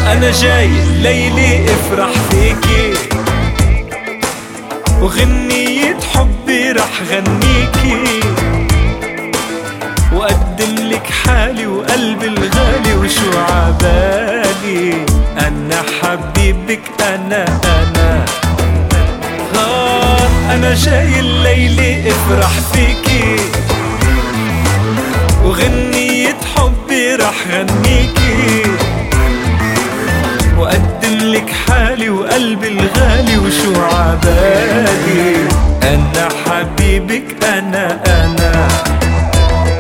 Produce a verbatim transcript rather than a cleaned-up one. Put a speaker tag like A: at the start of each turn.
A: أنا جاي ليلي افرح فيكي، وغنية حبي رح غنيكي، وقدم لك حالي وقلبي الغالي وشو عبالي. أنا حبيبك أنا أنا آه أنا جاي الليلة افرح فيكي، وغنية حبي رح غنيكي، وقدم لك حالي وقلبي الغالي وشو عبالي. أنا حبيبك أنا أنا